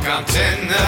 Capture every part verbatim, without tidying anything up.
Rockantenne.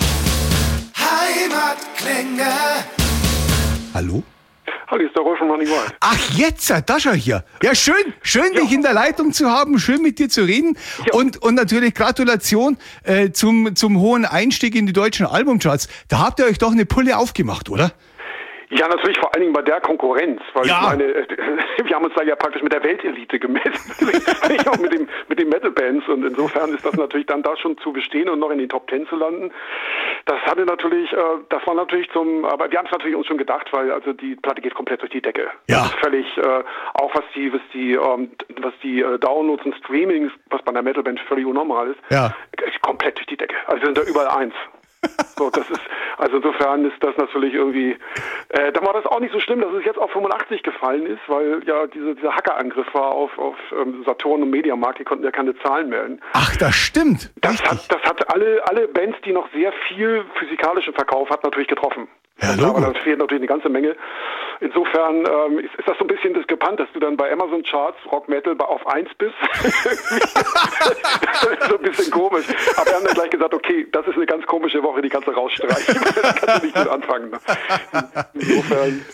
Heimatklänge. Hallo? Hallo, ist der Roy von Running Wild. Ach, jetzt, da schau ich hier. Ja, schön, schön, Ja. dich in der Leitung zu haben, schön mit dir zu reden. Ja. Und, und natürlich Gratulation äh, zum, zum hohen Einstieg in die deutschen Albumcharts. Da habt ihr euch doch eine Pulle aufgemacht, oder? Ja, natürlich vor allen Dingen bei der Konkurrenz, weil Ja. ich meine, äh, wir haben uns da ja praktisch mit der Weltelite gemessen, nicht auch mit dem mit den Metal-Bands, und insofern ist das natürlich dann da schon zu bestehen und noch in den Top Ten zu landen. Das hatte natürlich, äh, das war natürlich zum, aber wir haben es natürlich uns schon gedacht, weil also die Platte geht komplett durch die Decke. Ja. Das ist völlig, äh, auch was die, was die, ähm, was die äh, Downloads und Streamings, was bei einer Metal-Band völlig unnormal ist, Ja. ist komplett durch die Decke. Also wir sind da überall eins. So, das ist, also insofern ist das natürlich irgendwie, äh, dann war das auch nicht so schlimm, dass es jetzt auf fünfundachtzig gefallen ist, weil ja diese, dieser Hackerangriff war auf, auf ähm, Saturn und Mediamarkt, die konnten ja keine Zahlen melden. Ach, das stimmt. Das Richtig. hat, das hat alle, alle Bands, die noch sehr viel physikalischen Verkauf hat, natürlich getroffen. Ja, Aber Logo. da fehlt natürlich eine ganze Menge. Insofern ähm, ist, ist das so ein bisschen diskrepant, dass du dann bei Amazon Charts Rock Metal auf eins bist. Das ist so ein bisschen komisch. Aber wir haben dann gleich gesagt, okay, das ist eine ganz komische Woche, die kannst du rausstreichen. Das kannst du nicht mit anfangen. Ne? Insofern.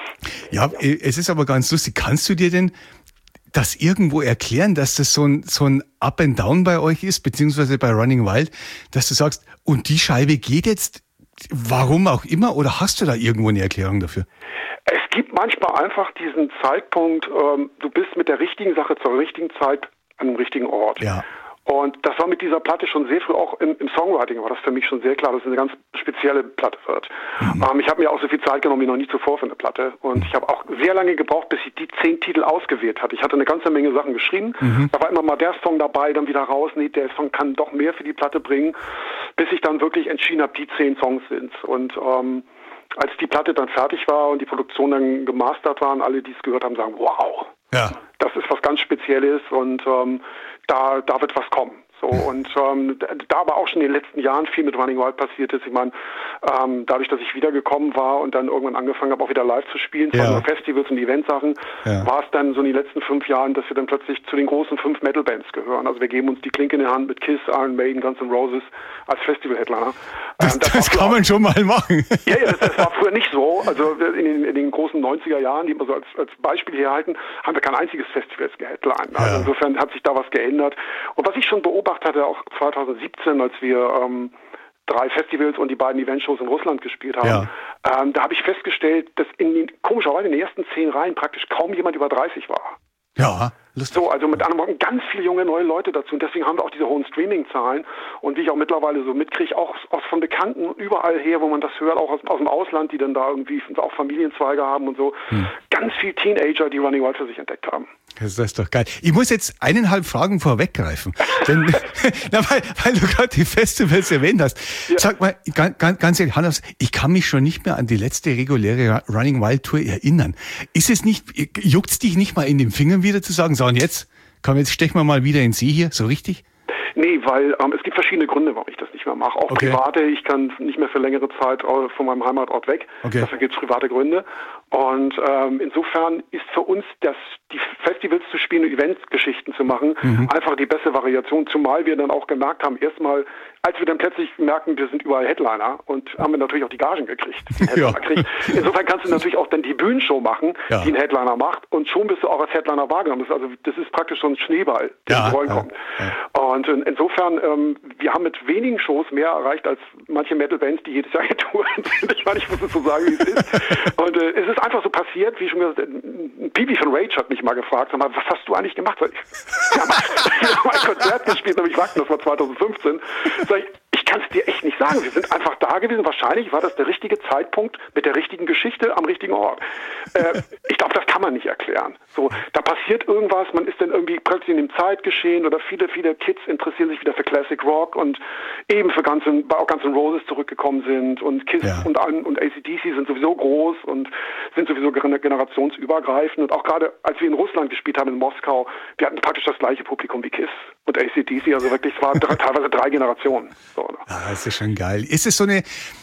Ja, es ist aber ganz lustig. Kannst du dir denn das irgendwo erklären, dass das so ein, so ein Up and Down bei euch ist, beziehungsweise bei Running Wild, dass du sagst, und die Scheibe geht jetzt, warum auch immer, oder hast du da irgendwo eine Erklärung dafür? Es gibt manchmal einfach diesen Zeitpunkt, ähm, du bist mit der richtigen Sache zur richtigen Zeit an dem richtigen Ort. Ja. Und das war mit dieser Platte schon sehr früh, auch im, im Songwriting war das für mich schon sehr klar, dass es eine ganz spezielle Platte wird. Mhm. Ähm, ich habe mir auch so viel Zeit genommen wie noch nie zuvor für eine Platte. Und ich habe auch sehr lange gebraucht, bis ich die zehn Titel ausgewählt hatte. Ich hatte eine ganze Menge Sachen geschrieben. Mhm. Da war immer mal der Song dabei, dann wieder raus. Nee, der Song kann doch mehr für die Platte bringen, bis ich dann wirklich entschieden habe, die zehn Songs sind. Und ähm, als die Platte dann fertig war und die Produktion dann gemastert war, und alle, die es gehört haben, sagen, wow, Ja. das ist was ganz Spezielles, und ähm, da, da wird was kommen. So, und ähm, da aber auch schon in den letzten Jahren viel mit Running Wild passiert ist. Ich meine, ähm, dadurch, dass ich wiedergekommen war und dann irgendwann angefangen habe, auch wieder live zu spielen, Ja. von Festivals und Eventsachen, Ja. war es dann so in den letzten fünf Jahren, dass wir dann plötzlich zu den großen fünf Metal-Bands gehören. Also wir geben uns die Klinke in die Hand mit Kiss, Iron Maiden, Guns N' Roses als Festival-Headliner. Das, Ähm, das, war kann früher- man schon mal machen. ja, ja, das, das war früher nicht so. Also in den, in den großen neunziger Jahren, die wir so als, als Beispiel hier halten, haben wir kein einziges Festival geheadlined. Also Ja. insofern hat sich da was geändert. Und was ich schon beobachtet hatte, auch zweitausendsiebzehn, als wir ähm, drei Festivals und die beiden Eventshows in Russland gespielt haben, Ja. ähm, da habe ich festgestellt, dass in den, komischerweise in den ersten zehn Reihen praktisch kaum jemand über dreißig war. Ja, lustig. So, also mit anderen Worten, ganz viele junge neue Leute dazu. Und deswegen haben wir auch diese hohen Streaming-Zahlen. Und wie ich auch mittlerweile so mitkriege, auch aus von Bekannten überall her, wo man das hört, auch aus, aus dem Ausland, die dann da irgendwie auch Familienzweige haben und so. Hm. Ganz viele Teenager, die Running Wild für sich entdeckt haben. Das ist doch geil. Ich muss jetzt eineinhalb Fragen vorweggreifen. Denn, na, weil, weil du gerade die Festivals erwähnt hast. Ja. Sag mal, ganz, ganz ehrlich, Hannes, ich kann mich schon nicht mehr an die letzte reguläre Running Wild Tour erinnern. Ist es nicht, juckt's dich nicht mal in den Fingern wieder zu sagen, so und jetzt, komm, jetzt stechen wir mal wieder in See hier, so richtig? Nee, weil ähm, es gibt verschiedene Gründe, warum ich das nicht mehr mache. Auch Okay. private, ich kann nicht mehr für längere Zeit äh, von meinem Heimatort weg. Okay. Dafür gibt es private Gründe. Und ähm, insofern ist für uns das, die Festivals zu spielen und Eventgeschichten zu machen, mhm. einfach die beste Variation, zumal wir dann auch gemerkt haben, erstmal, als wir dann plötzlich merken, wir sind überall Headliner, und haben wir natürlich auch die Gagen gekriegt. Die Ja. kriegt. Insofern kannst du natürlich auch dann die Bühnenshow machen, Ja. die ein Headliner macht, und schon bist du auch als Headliner wahrgenommen. Das ist, also, das ist praktisch so ein Schneeball, der Ja, ins Rollen ja, kommt. ja. Und in, insofern, ähm, wir haben mit wenigen Shows mehr erreicht als manche Metal-Bands, die jedes Jahr getourt sind. Ich meine, ich muss es so sagen, wie es ist. Und äh, es ist einfach so passiert, wie schon gesagt, Bibi von Rage hat mich mal gefragt, sag mal, was hast du eigentlich gemacht? Sag ich, wir haben ein Konzert gespielt, nämlich Wacken, das war zweitausendfünfzehn. Sag ich, ich kann es dir echt nicht sagen. Wir sind einfach da gewesen. Wahrscheinlich war das der richtige Zeitpunkt mit der richtigen Geschichte am richtigen Ort. Äh, ich glaube, das kann man nicht erklären. So, da passiert irgendwas, man ist dann irgendwie plötzlich in dem Zeitgeschehen, oder viele, viele Kids interessieren sich wieder für Classic Rock und eben für Guns N', auch Guns N' Roses zurückgekommen sind, und Kiss Ja. und, und A C D C sind sowieso groß und sind sowieso generationsübergreifend. Und auch gerade, als wir in Russland gespielt haben, in Moskau, wir hatten praktisch das gleiche Publikum wie Kiss und A C D C, also wirklich, es waren drei, teilweise drei Generationen. So, ne? Ja, das ist schon geil. Ist es so eine,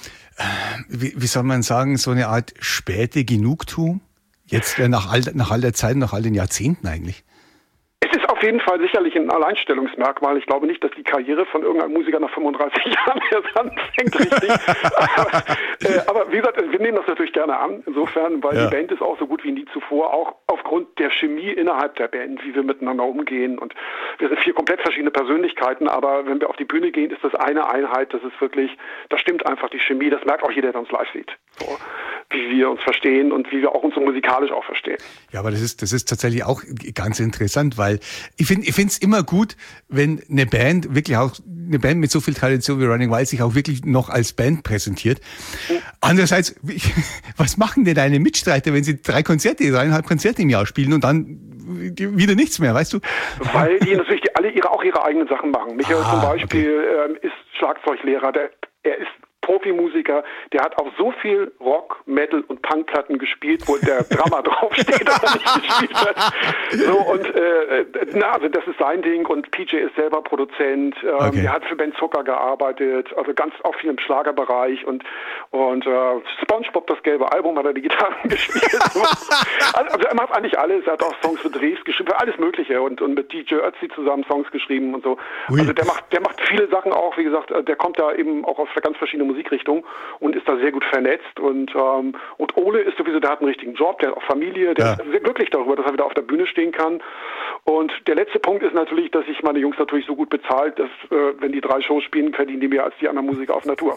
wie, wie soll man sagen, so eine Art späte Genugtuung? Jetzt äh, nach all, nach all der Zeit, nach all den Jahrzehnten eigentlich? Es ist auf jeden Fall sicherlich ein Alleinstellungsmerkmal. Ich glaube nicht, dass die Karriere von irgendeinem Musiker nach fünfunddreißig Jahren erst anfängt, richtig. aber, äh, aber wie gesagt, wir nehmen das natürlich gerne an, insofern, weil ja. die Band ist auch so gut wie nie zuvor, auch aufgrund der Chemie innerhalb der Band, wie wir miteinander umgehen. Und wir sind vier komplett verschiedene Persönlichkeiten, aber wenn wir auf die Bühne gehen, ist das eine Einheit, das ist wirklich, da stimmt einfach die Chemie, das merkt auch jeder, der uns live sieht. So, wie wir uns verstehen und wie wir auch uns so musikalisch auch verstehen. Ja, aber das ist, das ist tatsächlich auch ganz interessant, weil ich finde, ich finde es immer gut, wenn eine Band, wirklich auch eine Band mit so viel Tradition wie Running Wild sich auch wirklich noch als Band präsentiert. Mhm. Andererseits, was machen denn deine Mitstreiter, wenn sie drei Konzerte, dreieinhalb Konzerte im Jahr spielen und dann wieder nichts mehr, weißt du? Weil die natürlich die alle ihre, auch ihre eigenen Sachen machen. Michael ah, zum Beispiel okay. ähm, ist Schlagzeuglehrer, der, er ist Profimusiker, der hat auch so viel Rock, Metal und Punkplatten gespielt, wo der Drummer draufsteht, aber nicht gespielt hat. So, und äh, na, also das ist sein Ding und P J ist selber Produzent, ähm, okay. der hat für Ben Zucker gearbeitet, also ganz auch viel im Schlagerbereich und und äh, SpongeBob, das gelbe Album, hat er die Gitarren gespielt. Also er macht eigentlich alles, er hat auch Songs für Drehs geschrieben, für alles Mögliche und, und mit D J Ötzi zusammen Songs geschrieben und so. Ui. Also der macht, der macht viele Sachen auch, wie gesagt, der kommt da eben auch aus ganz verschiedenen Musikrichtung und ist da sehr gut vernetzt und ähm, und Ole ist sowieso, der hat einen richtigen Job, der hat auch Familie, der ja. ist sehr glücklich darüber, dass er wieder auf der Bühne stehen kann. Und der letzte Punkt ist natürlich, dass ich meine Jungs natürlich so gut bezahlt, dass äh, wenn die drei Shows spielen, verdienen die mehr als die anderen Musiker auf Natur.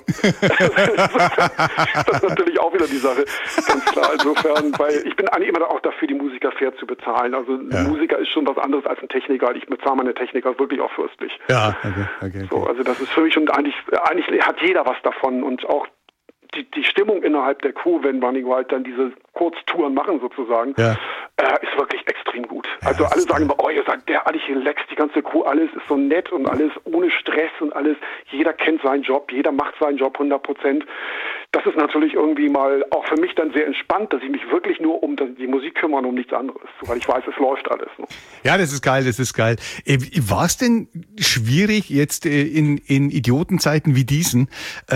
Das ist natürlich auch wieder die Sache, ganz klar. Insofern, weil ich bin eigentlich immer auch dafür, die Musiker fair zu bezahlen. Also ein ja. Musiker ist schon was anderes als ein Techniker. Ich bezahle meine Techniker wirklich auch fürstlich. Ja, okay, okay, okay. So, also das ist für mich und eigentlich, eigentlich hat jeder was davon und auch die, die Stimmung innerhalb der Crew, wenn Running Wild dann diese Kurztouren machen sozusagen, ja. äh, ist wirklich extrem gut. Ja, also alle sagen immer, oh, ihr seid derartig relaxed, die ganze Crew, alles ist so nett und alles ohne Stress und alles, jeder kennt seinen Job, jeder macht seinen Job hundert Prozent. Das ist natürlich irgendwie mal auch für mich dann sehr entspannt, dass ich mich wirklich nur um die Musik kümmere und um nichts anderes, weil ich weiß, es läuft alles. Ne? Ja, das ist geil, das ist geil. War es denn schwierig jetzt in, in Idiotenzeiten wie diesen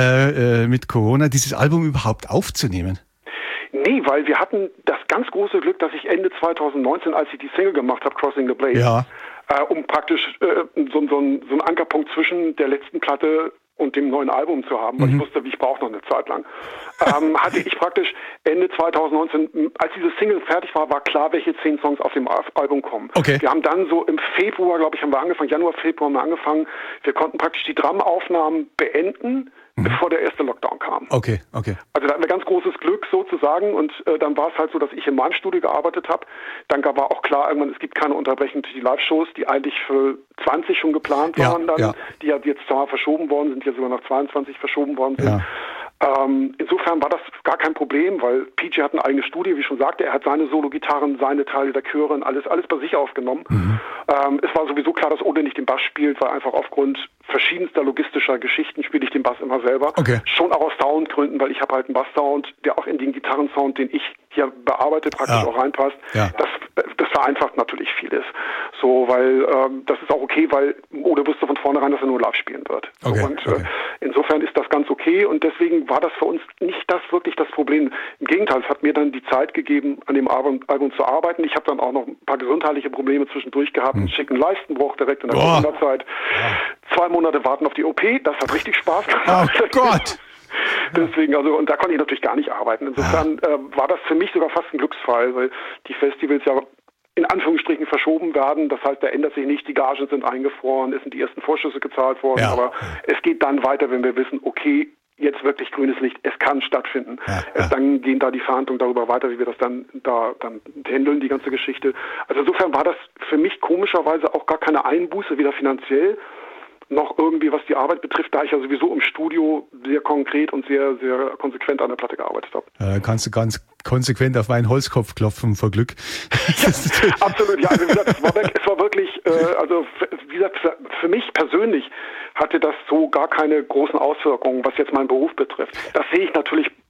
äh, mit Corona, dieses Album überhaupt aufzunehmen? Nee, weil wir hatten das ganz große Glück, dass ich Ende zwanzig neunzehn, als ich die Single gemacht habe, Crossing the Blade, ja. äh, um praktisch äh, so, so, so einen Ankerpunkt zwischen der letzten Platte und dem neuen Album zu haben, weil mhm. ich wusste, wie ich brauche noch eine Zeit lang, ähm, hatte ich praktisch Ende zwanzig neunzehn, als diese Single fertig war, war klar, welche zehn Songs auf dem Album kommen. Okay. Wir haben dann so im Februar, glaube ich, haben wir angefangen, Januar, Februar haben wir angefangen, wir konnten praktisch die Drumaufnahmen beenden, mhm. bevor der erste Lockdown kam. Okay, okay. Also da hatten wir ganz großes Glück sozusagen und äh, dann war es halt so, dass ich in meinem Studio gearbeitet habe. Dann war auch klar, irgendwann, es gibt keine Unterbrechung durch die Live-Shows, die eigentlich für zwanzig schon geplant waren, ja, dann, ja. die ja jetzt zwar verschoben worden sind, die ja sogar nach zweiundzwanzig verschoben worden sind. Ja. Ähm, insofern war das gar kein Problem, weil P J hat eine eigene Studie, wie ich schon sagte, er hat seine Solo-Gitarren, seine Teile der Chöre und alles, alles bei sich aufgenommen. Mhm. Ähm, es war sowieso klar, dass Ole nicht den Bass spielt, weil einfach aufgrund verschiedenster logistischer Geschichten spiele ich den Bass immer selber. Okay. Schon auch aus Soundgründen, weil ich habe halt einen Bass-Sound, der auch in den Gitarrensound, den ich hier bearbeite, praktisch ja. auch reinpasst. Ja. Das, das vereinfacht natürlich vieles. So, weil ähm, das ist auch okay, weil Ole wusste von vornherein, dass er nur live spielen wird. Okay. So, und okay. äh, insofern ist das ganz okay und deswegen war das für uns nicht das wirklich das Problem. Im Gegenteil, es hat mir dann die Zeit gegeben, an dem Album, Album zu arbeiten. Ich habe dann auch noch ein paar gesundheitliche Probleme zwischendurch gehabt, hm. einen schicken Leistenbruch direkt in der Corona-Zeit. Ja. Zwei Monate warten auf die O P, das hat richtig Spaß gemacht. Oh Gott! Deswegen, also, und da konnte ich natürlich gar nicht arbeiten. Insofern äh, war das für mich sogar fast ein Glücksfall, weil die Festivals ja in Anführungsstrichen verschoben werden. Das heißt, da ändert sich nicht, die Gagen sind eingefroren, es sind die ersten Vorschüsse gezahlt worden, ja. aber es geht dann weiter, wenn wir wissen, okay, jetzt wirklich grünes Licht, es kann stattfinden. Ja, Erst ja. dann gehen da die Verhandlungen darüber weiter, wie wir das dann da dann handeln, die ganze Geschichte. Also insofern war das für mich komischerweise auch gar keine Einbuße, weder finanziell noch irgendwie, was die Arbeit betrifft, da ich ja sowieso im Studio sehr konkret und sehr, sehr konsequent an der Platte gearbeitet habe. Ja, kannst du ganz konsequent auf meinen Holzkopf klopfen vor Glück. Absolut, ja. Also wie gesagt, es war, es war wirklich, äh, also wie gesagt, für, für mich persönlich hatte das so gar keine großen Auswirkungen, was jetzt meinen Beruf betrifft. Das sehe ich natürlich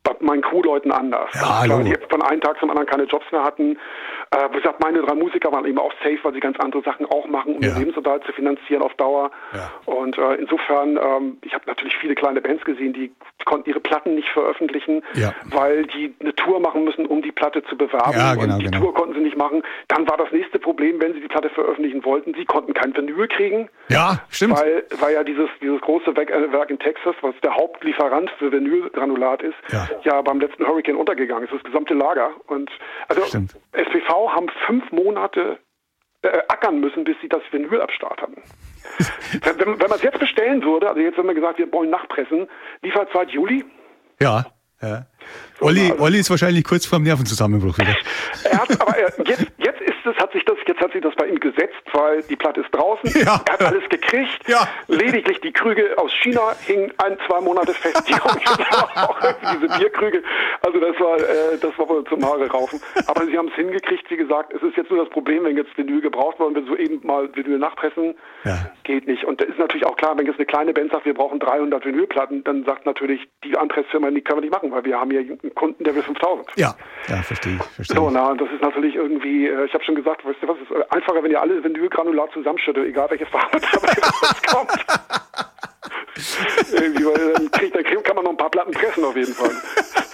bei meinen Crewleuten anders. Ja, klar, die von einem Tag zum anderen keine Jobs mehr hatten. Äh, wie gesagt, meine drei Musiker waren eben auch safe, weil sie ganz andere Sachen auch machen, um ja. den Lebensunterhalt zu finanzieren auf Dauer. Ja. Und äh, insofern, ähm, ich habe natürlich viele kleine Bands gesehen, die konnten ihre Platten nicht veröffentlichen, ja. weil die eine Tour machen müssen, um die Platte zu bewerben. Ja, genau, und die genau. Tour konnten sie nicht machen. Dann war das nächste Problem, wenn sie die Platte veröffentlichen wollten, sie konnten kein Vinyl kriegen. Ja, stimmt. Weil, weil ja dieses, dieses große Werk, äh, Werk in Texas, was der Hauptlieferant für Vinylgranulat ist, ja. ja beim letzten Hurricane untergegangen ist, das gesamte Lager. Und also stimmt. S P V haben fünf Monate äh, ackern müssen, bis sie das Vinyl am Start hatten. wenn wenn, wenn man es jetzt bestellen würde, also jetzt haben wir gesagt, wir wollen nachpressen, Lieferzeit Juli. Ja, ja. So, Olli, also, Olli ist wahrscheinlich kurz vorm Nervenzusammenbruch wieder. Er hat, aber er, jetzt, jetzt ist es, hat sich das, jetzt hat sich das bei ihm gesetzt, weil die Platte ist draußen. Ja. Er hat alles gekriegt. Ja. Lediglich die Krüge aus China hingen ein, zwei Monate fest. Die auch diese Bierkrüge. Also das war, äh, das war wohl zum Haare raufen. Aber sie haben es hingekriegt. Wie gesagt, es ist jetzt nur das Problem, wenn jetzt Vinyl gebraucht wird und wir so eben mal Vinyl nachpressen, ja. geht nicht. Und da ist natürlich auch klar, wenn jetzt eine kleine Band sagt, wir brauchen dreihundert Vinylplatten, dann sagt natürlich die Anpressfirma, die können wir nicht machen, weil wir haben hier einen Kunden, der will fünftausend. Ja, ja, verstehe ich. Verstehe so, na, das ist natürlich irgendwie, äh, ich habe schon gesagt, weißt du was, ist einfacher, wenn ihr alle Vinylgranulat zusammenschüttet, egal welche Farbe dabei rauskommt. irgendwie, weil dann, kriegt, dann kann man noch ein paar Platten pressen auf jeden Fall.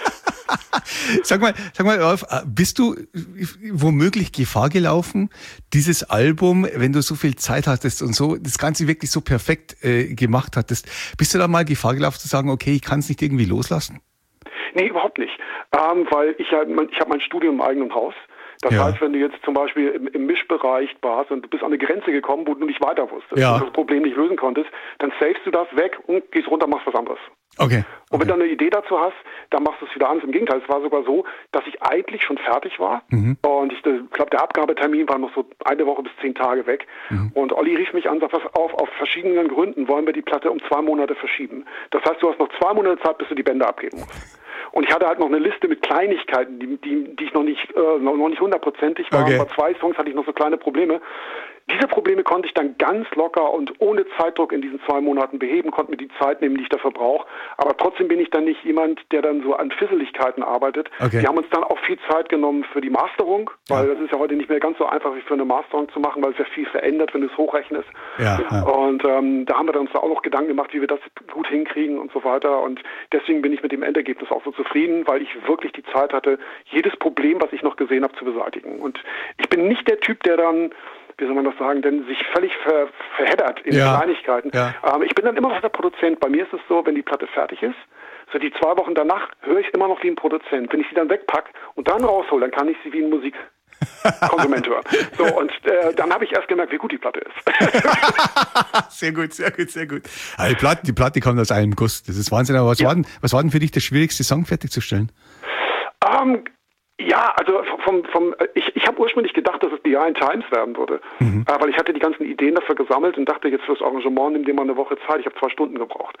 Sag mal, sag mal, Rolf, bist du womöglich Gefahr gelaufen, dieses Album, wenn du so viel Zeit hattest und so, das Ganze wirklich so perfekt äh, gemacht hattest, bist du da mal Gefahr gelaufen zu sagen, okay, ich kann es nicht irgendwie loslassen? Nee, überhaupt nicht. Ähm, weil ich ja, ich habe mein Studium im eigenen Haus. Das ja. heißt, wenn du jetzt zum Beispiel im, im Mischbereich warst und du bist an eine Grenze gekommen, wo du nicht weiter wusstest, ja. und das Problem nicht lösen konntest, dann savest du das weg und gehst runter, machst was anderes. Okay. Und wenn okay. du eine Idee dazu hast, dann machst du es wieder anders. Im Gegenteil, es war sogar so, dass ich eigentlich schon fertig war. Mhm. Und ich glaube, der Abgabetermin war noch so eine Woche bis zehn Tage weg. Mhm. Und Olli rief mich an und sagte, pass auf, auf verschiedenen Gründen wollen wir die Platte um zwei Monate verschieben. Das heißt, du hast noch zwei Monate Zeit, bis du die Bänder abgeben musst. Und ich hatte halt noch eine Liste mit Kleinigkeiten, die, die, die ich noch nicht, äh, noch, noch nicht hundertprozentig war. Okay. Bei zwei Songs hatte ich noch so kleine Probleme. Diese Probleme konnte ich dann ganz locker und ohne Zeitdruck in diesen zwei Monaten beheben, konnte mir die Zeit nehmen, die ich dafür brauche. Aber trotzdem bin ich dann nicht jemand, der dann so an Fisseligkeiten arbeitet. Okay. Wir haben uns dann auch viel Zeit genommen für die Masterung, weil ja. das ist ja heute nicht mehr ganz so einfach, wie für eine Masterung zu machen, weil es ja viel verändert, wenn du es hochrechnest. Ja, ja. Und ähm, da haben wir uns da auch noch Gedanken gemacht, wie wir das gut hinkriegen und so weiter. Und deswegen bin ich mit dem Endergebnis auch so zufrieden, weil ich wirklich die Zeit hatte, jedes Problem, was ich noch gesehen habe, zu beseitigen. Und ich bin nicht der Typ, der dann, wie soll man das sagen, denn sich völlig ver, verheddert in ja. Kleinigkeiten. Ja. Ähm, ich bin dann immer noch der Produzent. Bei mir ist es so, wenn die Platte fertig ist, so die zwei Wochen danach höre ich immer noch wie ein Produzent. Wenn ich sie dann wegpacke und dann raushole, dann kann ich sie wie ein Musikkonsument hören. So, und äh, dann habe ich erst gemerkt, wie gut die Platte ist. Sehr gut, sehr gut, sehr gut. Also die, Platte, die Platte kommt aus einem Guss. Das ist Wahnsinn. Aber was, ja. war denn, was war denn für dich der schwierigste Song fertigzustellen? Ähm, Ja, also vom, vom ich, ich habe ursprünglich gedacht, dass es Behind Times werden würde, mhm. äh, weil ich hatte die ganzen Ideen dafür gesammelt und dachte, jetzt fürs Arrangement nimm dir mal eine Woche Zeit. Ich habe zwei Stunden gebraucht.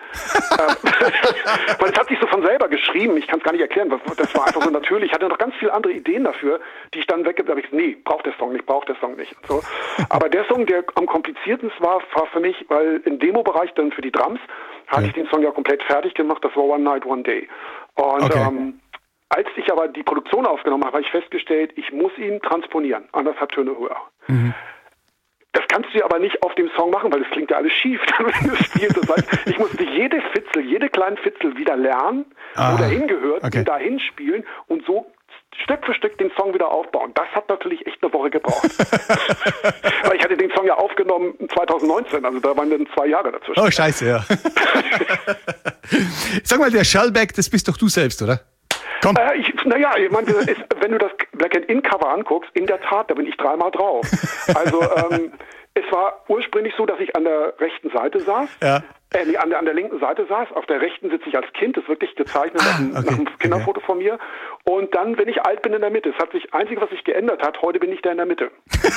Weil es hat sich so von selber geschrieben, ich kann es gar nicht erklären, das war einfach so natürlich. Ich hatte noch ganz viele andere Ideen dafür, die ich dann weggebe. Da habe ich gesagt, nee, braucht der Song nicht, braucht der Song nicht. So. Aber der Song, der am kompliziertesten war, war für mich, weil im Demo-Bereich dann für die Drums hatte ja. ich den Song ja komplett fertig gemacht, das war One Night, One Day. Und okay. ähm, als ich aber die Produktion aufgenommen habe, habe ich festgestellt, ich muss ihn transponieren, anderthalb Töne höher. Mhm. Das kannst du aber nicht auf dem Song machen, weil das klingt ja alles schief, wenn du spielst. Das heißt, ich musste jede Fitzel, jede kleine Fitzel wieder lernen, ah, wo der hingehört, okay. und dahin spielen und so Stück für Stück den Song wieder aufbauen. Das hat natürlich echt eine Woche gebraucht. Weil ich hatte den Song ja aufgenommen zwanzig neunzehn, also da waren dann zwei Jahre dazwischen. Oh, scheiße, ja. Sag mal, der Shellback, das bist doch du selbst, oder? Komm. Äh, ich, naja, ich meine, wenn du das Black and In Cover anguckst, in der Tat, da bin ich dreimal drauf. Also ähm, es war ursprünglich so, dass ich an der rechten Seite saß. Ja. Äh, nee, an der, an der linken Seite saß. Auf der rechten sitze ich als Kind, das ist wirklich gezeichnet ah, okay. nach einem Kinderfoto okay. von mir. Und dann, wenn ich alt bin, in der Mitte. Das hat sich, einzige, was sich geändert hat, heute bin ich da in der Mitte.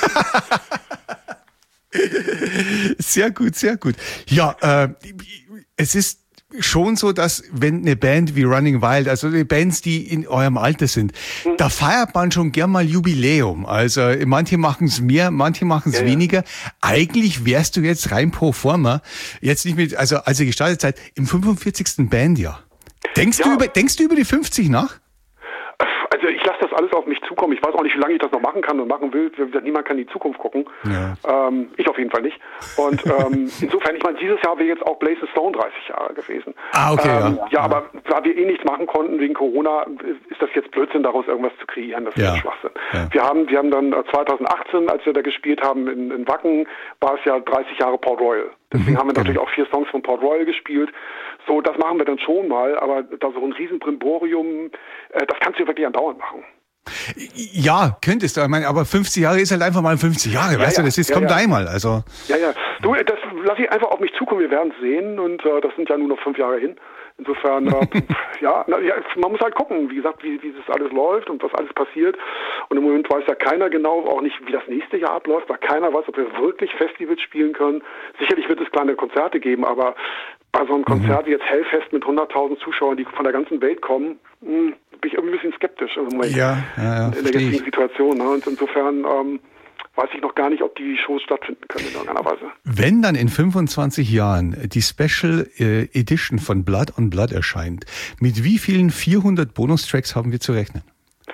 Sehr gut, sehr gut. Ja, äh, es ist schon so, dass wenn eine Band wie Running Wild, also die Bands, die in eurem Alter sind, mhm. da feiert man schon gern mal Jubiläum. Also manche machen es mehr, manche machen es ja, weniger. Ja. Eigentlich wärst du jetzt rein pro forma, jetzt nicht mit, also als ihr gestartet seid, im fünfundvierzigsten Bandjahr. Denkst, ja. du über, denkst du über die fünfzig nach? Also ich lasse das alles auf mich zukommen. Ich weiß auch nicht, wie lange ich das noch machen kann und machen will. Wie gesagt, niemand kann in die Zukunft gucken. Ja. Ähm, ich auf jeden Fall nicht. Und ähm, insofern, ich meine, dieses Jahr wäre jetzt auch Blazing Stone dreißig Jahre gewesen. Ah, okay, ähm, ja. Ja, aber da wir eh nichts machen konnten wegen Corona, ist das jetzt Blödsinn, daraus irgendwas zu kreieren. Das ist ja. ein Schwachsinn. Ja. Wir haben, wir haben dann zwanzig achtzehn, als wir da gespielt haben in, in Wacken, war es ja dreißig Jahre Port Royal. Deswegen mhm, haben wir natürlich genau. auch vier Songs von Port Royal gespielt. So, das machen wir dann schon mal, aber da so ein riesen Brimborium, äh, das kannst du ja wirklich andauernd machen. Ja, könntest du. Ich meine, aber fünfzig Jahre ist halt einfach mal fünfzig Jahre, ja, weißt ja, du, das ist, ja, kommt ja. einmal. Also. Ja, ja. Du, das lasse ich einfach auf mich zukommen, wir werden es sehen und äh, das sind ja nur noch fünf Jahre hin. Insofern, äh, ja, na, ja, man muss halt gucken, wie gesagt, wie, wie das alles läuft und was alles passiert. Und im Moment weiß ja keiner genau, auch nicht, wie das nächste Jahr abläuft, weil keiner weiß, ob wir wirklich Festivals spielen können. Sicherlich wird es kleine Konzerte geben, aber bei so einem Konzert wie jetzt Hellfest mit hunderttausend Zuschauern, die von der ganzen Welt kommen, mh, bin ich irgendwie ein bisschen skeptisch im Moment. Ja, ja, ja, in der jetzigen Situation. Ne? Und insofern ähm, weiß ich noch gar nicht, ob die Shows stattfinden können in irgendeiner Weise. Wenn dann in fünfundzwanzig Jahren die Special äh, Edition von Blood on Blood erscheint, mit wie vielen vierhundert Bonustracks haben wir zu rechnen?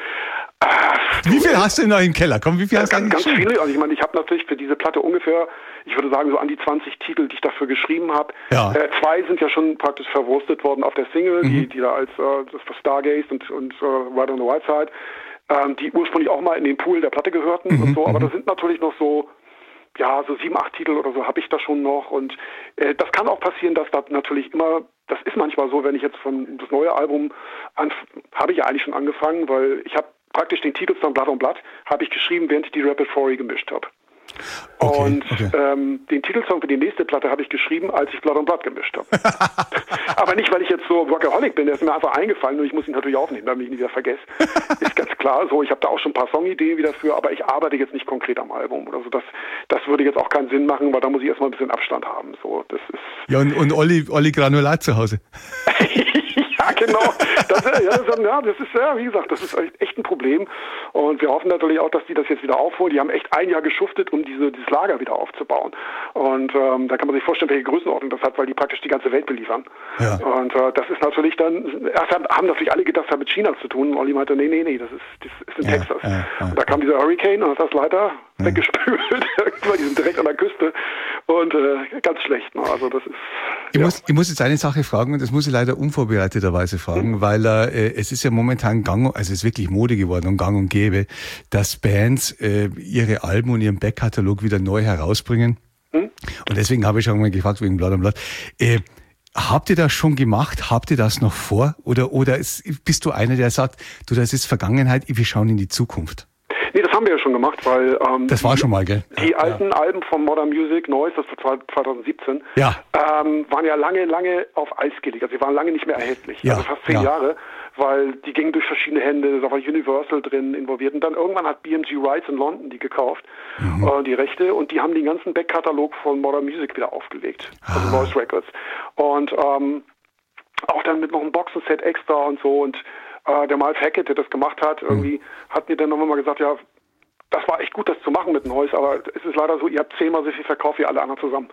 Wie viel hast du denn noch im Keller? Komm, wie viel ja, hast du ganz, ganz viele. Also ich meine, ich habe natürlich für diese Platte ungefähr, ich würde sagen, so an die zwanzig Titel, die ich dafür geschrieben habe. Ja. Äh, zwei sind ja schon praktisch verwurstet worden auf der Single, mhm. die, die da als äh, das für Stargaze und, und äh, Ride on the Wild Side, ähm, die ursprünglich auch mal in den Pool der Platte gehörten mhm. und so. Aber mhm. da sind natürlich noch so, ja, so sieben, acht Titel oder so habe ich da schon noch. Und äh, das kann auch passieren, dass da natürlich immer, das ist manchmal so, wenn ich jetzt von das neue Album an, habe ich ja eigentlich schon angefangen, weil ich habe praktisch den Titelsong Blood on Blood habe ich geschrieben, während ich die Rapid Fury gemischt habe. Okay, und okay. Ähm, den Titelsong für die nächste Platte habe ich geschrieben, als ich Blood on Blood gemischt habe. Aber nicht, weil ich jetzt so Workaholic bin, der ist mir einfach eingefallen und ich muss ihn natürlich aufnehmen, damit ich ihn nicht wieder vergesse. Ist ganz klar so, ich habe da auch schon ein paar Songideen wieder für, aber ich arbeite jetzt nicht konkret am Album oder so. Das, das würde jetzt auch keinen Sinn machen, weil da muss ich erstmal ein bisschen Abstand haben. So, das ist ja, und, und Olli, Olli Granulat zu Hause. Ja, genau. Das, ja, das, ist, ja, das ist, ja, wie gesagt, das ist echt ein Problem. Und wir hoffen natürlich auch, dass die das jetzt wieder aufholen. Die haben echt ein Jahr geschuftet, um diese, dieses Lager wieder aufzubauen. Und ähm, da kann man sich vorstellen, welche Größenordnung das hat, weil die praktisch die ganze Welt beliefern. Ja. Und äh, das ist natürlich dann, erst haben natürlich alle gedacht, das hat mit China zu tun. Und Olli meinte, nee, nee, nee, das ist, das ist in ja, Texas. Ja, ja. Und da kam dieser Hurricane und hat das leider ja. weggespült. Die sind direkt an der Küste. Und äh, ganz schlecht. Ne? Also das ist. Ich, ja. muss, ich muss jetzt eine Sache fragen, und das muss ich leider unvorbereiteterweise fragen, mhm. weil äh, es ist ja momentan gang, also es ist wirklich Mode geworden und gang und gäbe, dass Bands äh, ihre Alben und ihren Backkatalog wieder neu herausbringen. Mhm. Und deswegen habe ich schon mal gefragt wegen Blood on Blood. Äh, habt ihr das schon gemacht? Habt ihr das noch vor? Oder, oder ist, bist du einer, der sagt, du, das ist Vergangenheit, wir schauen in die Zukunft? Nee, das haben wir ja schon gemacht, weil ähm, das war die, schon mal, gell? Die ja, alten ja. Alben von Modern Music Noise, das war zwanzig siebzehn, ja. ähm, waren ja lange, lange auf Eis gelegt. Also sie waren lange nicht mehr erhältlich. Ja, also fast zehn ja. Jahre, weil die gingen durch verschiedene Hände, da war Universal drin involviert. Und dann irgendwann hat B M G Rights in London die gekauft, mhm. äh, die Rechte, und die haben den ganzen Backkatalog von Modern Music wieder aufgelegt. Ah. Also Noise Records. Und ähm, auch dann mit noch einem Boxenset extra und so. Und äh, der Miles Hackett, der das gemacht hat, irgendwie mhm. hat mir dann nochmal mal gesagt, ja, das war echt gut, das zu machen mit Noise, aber es ist leider so, ihr habt zehnmal so viel verkauft wie alle anderen zusammen.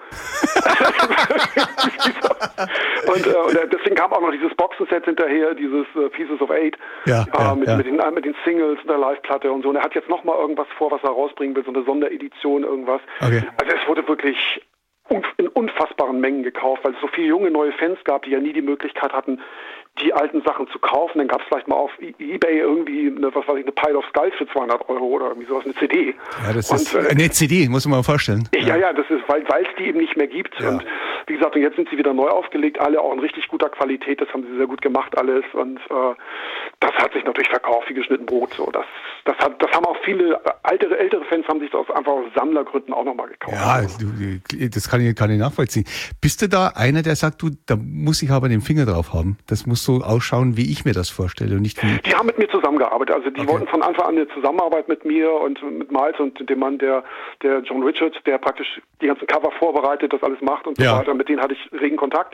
und, äh, und deswegen kam auch noch dieses Boxenset hinterher, dieses äh, Pieces of Eight, ja, äh, ja, mit, ja. Mit, den, äh, mit den Singles und der Live-Platte und so. Und er hat jetzt nochmal irgendwas vor, was er rausbringen will, so eine Sonderedition, irgendwas. Okay. Also es wurde wirklich in unfassbaren Mengen gekauft, weil es so viele junge neue Fans gab, die ja nie die Möglichkeit hatten, die alten Sachen zu kaufen. Dann gab es vielleicht mal auf eBay irgendwie eine, was weiß ich, eine Pile of Skulls für zweihundert Euro oder irgendwie sowas, eine C D. Ja, das und, ist äh, eine C D, muss man mal vorstellen. Ja, ja, ja, das ist, weil es die eben nicht mehr gibt. Ja. Und wie gesagt, und jetzt sind sie wieder neu aufgelegt, alle auch in richtig guter Qualität. Das haben sie sehr gut gemacht alles. Und äh, das hat sich natürlich verkauft wie geschnitten Brot. So, das, das hat, das haben auch viele ältere, ältere Fans haben sich das einfach aus Sammlergründen auch nochmal gekauft. Ja, du, das kann ich, kann ich nachvollziehen. Bist du da einer, der sagt, du, da muss ich aber den Finger drauf haben? Das muss so ausschauen, wie ich mir das vorstelle und nicht wie... Die haben mit mir zusammengearbeitet. Also die okay. wollten von Anfang an eine Zusammenarbeit mit mir und mit Miles und dem Mann, der, der John Richards, der praktisch die ganzen Cover vorbereitet, das alles macht und so ja. weiter. Mit denen hatte ich regen Kontakt.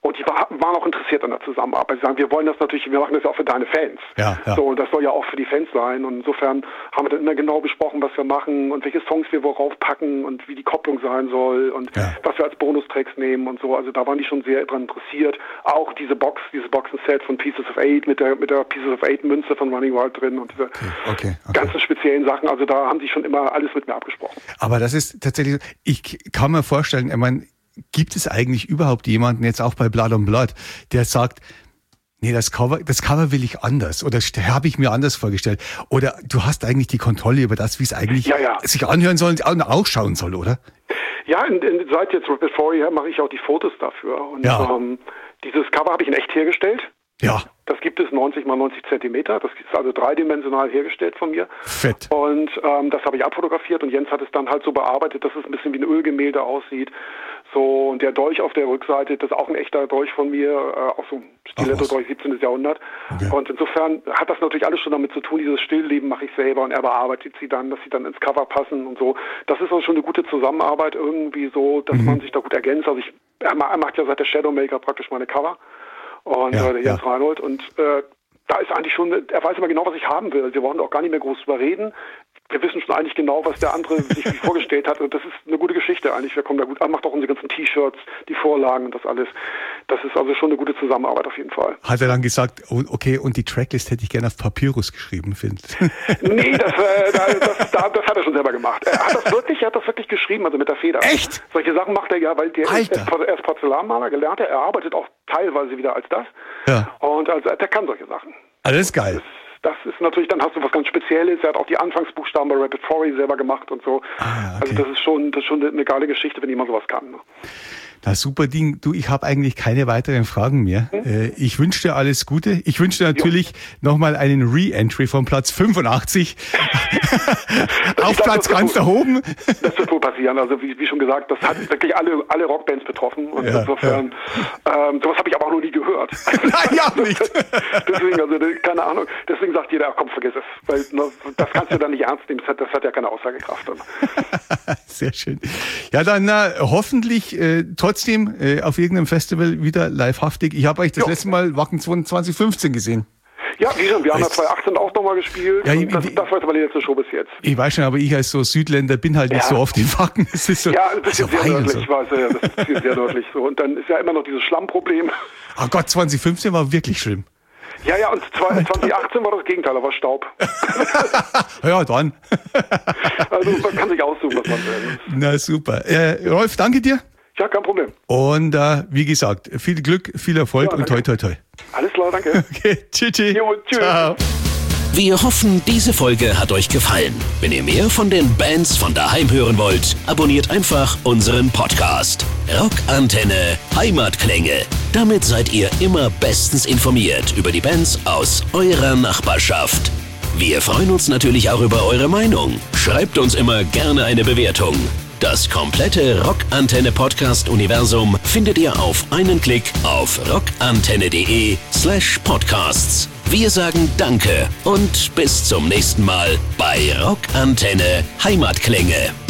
Und die war, waren auch interessiert an der Zusammenarbeit. Sie sagen, wir wollen das natürlich, wir machen das ja auch für deine Fans. Ja, ja. So, und das soll ja auch für die Fans sein. Und insofern haben wir dann immer genau besprochen, was wir machen und welche Songs wir worauf packen und wie die Kopplung sein soll und ja. was wir als Bonustracks nehmen und so. Also da waren die schon sehr dran interessiert. Auch diese Box, dieses Boxenset von Pieces of Eight mit der mit der Pieces of Eight Münze von Running Wild drin und diese okay, okay, okay. ganzen speziellen Sachen. Also da haben die schon immer alles mit mir abgesprochen. Aber das ist tatsächlich, ich kann mir vorstellen, ich meine, gibt es eigentlich überhaupt jemanden, jetzt auch bei Blood on Blood, der sagt, nee, das Cover, das Cover will ich anders oder habe ich mir anders vorgestellt? Oder du hast eigentlich die Kontrolle über das, wie es eigentlich ja, ja. sich anhören soll und ausschauen soll, oder? Ja, in, in, seit jetzt Rapid Four mache ich auch die Fotos dafür. Und ja. ähm, dieses Cover habe ich in echt hergestellt. Ja. Das gibt es neunzig mal neunzig Zentimeter. Das ist also dreidimensional hergestellt von mir. Fett. Und ähm, das habe ich abfotografiert und Jens hat es dann halt so bearbeitet, dass es ein bisschen wie ein Ölgemälde aussieht. So, und der Dolch auf der Rückseite, das ist auch ein echter Dolch von mir, äh, auch so ein Stiletto-Dolch siebzehnten Jahrhundert. Okay. Und insofern hat das natürlich alles schon damit zu tun, dieses Stillleben mache ich selber und er bearbeitet sie dann, dass sie dann ins Cover passen und so. Das ist also schon eine gute Zusammenarbeit irgendwie so, dass mhm. man sich da gut ergänzt. Also ich, er macht ja seit der Shadowmaker praktisch meine Cover. Und ja, äh, der Jens ja. Reinhold und äh, da ist eigentlich schon, er weiß immer genau, was ich haben will. Wir brauchen auch gar nicht mehr groß drüber reden. Wir wissen schon eigentlich genau, was der andere sich vorgestellt hat. Und das ist eine gute Geschichte eigentlich. Wir kommen da gut an, macht auch unsere ganzen T-Shirts, die Vorlagen und das alles. Das ist also schon eine gute Zusammenarbeit auf jeden Fall. Hat er dann gesagt, okay, und die Tracklist hätte ich gerne auf Papyrus geschrieben, Philipp? Nee, das, äh, das, das, das hat er schon selber gemacht. Er hat das wirklich, er hat das wirklich geschrieben, also mit der Feder. Echt? Solche Sachen macht er ja, weil der ist, Alter. er ist Porzellanmaler, gelernter, er arbeitet auch teilweise wieder als das. Ja. Und also, der kann solche Sachen. Alles geil. Das, Das ist natürlich, dann hast du was ganz Spezielles. Er hat auch die Anfangsbuchstaben bei Rapid Four selber gemacht und so. Ah, okay. Also das ist schon, das ist schon eine geile Geschichte, wenn jemand sowas kann. Ne? Na super Ding. Du, ich habe eigentlich keine weiteren Fragen mehr. Hm? Äh, ich wünsche dir alles Gute. Ich wünsche dir natürlich nochmal einen Re-Entry von Platz fünfundachtzig. Auf glaub, Platz ganz da oben. Das wird wohl passieren. Also wie, wie schon gesagt, das hat wirklich alle, alle Rockbands betroffen. Und ja, insofern, ja. Ähm, sowas habe ich aber auch noch nie gehört. Nein, ja nicht. Deswegen, also keine Ahnung. Deswegen sagt jeder, komm, vergiss es. Weil das kannst du dann nicht ernst nehmen. Das hat, das hat ja keine Aussagekraft. Sehr schön. Ja, dann äh, hoffentlich äh, trotzdem äh, auf irgendeinem Festival wieder livehaftig. Ich habe euch das jo. letzte Mal Wacken zwanzig fünfzehn gesehen. Ja, wie schon, wir haben ja zwanzig achtzehn auch nochmal gespielt. Ja, das, das war jetzt aber die letzte Show bis jetzt. Ich weiß schon, aber ich als so Südländer bin halt nicht ja. so oft in Wacken. Es ist so, ja, das ist also sehr deutlich, so. ich weiß, ja, das ist sehr deutlich so. Und dann ist ja immer noch dieses Schlammproblem. Ach Gott, zwanzig fünfzehn war wirklich schlimm. Ja, ja, und zwanzig achtzehn war das Gegenteil, da war Staub. Ja, dann. Also man kann sich aussuchen, was man will. Na super. Äh, Rolf, danke dir. Ja, kein Problem. Und äh, wie gesagt, viel Glück, viel Erfolg ja, und toi toi toi. Alles klar, danke. Okay, tschüss. Jo, tschüss. Ciao. Wir hoffen, diese Folge hat euch gefallen. Wenn ihr mehr von den Bands von daheim hören wollt, abonniert einfach unseren Podcast. Rockantenne Heimatklänge. Damit seid ihr immer bestens informiert über die Bands aus eurer Nachbarschaft. Wir freuen uns natürlich auch über eure Meinung. Schreibt uns immer gerne eine Bewertung. Das komplette Rockantenne-Podcast-Universum findet ihr auf einen Klick auf rockantenne.de slash podcasts. Wir sagen Danke und bis zum nächsten Mal bei Rockantenne Heimatklänge.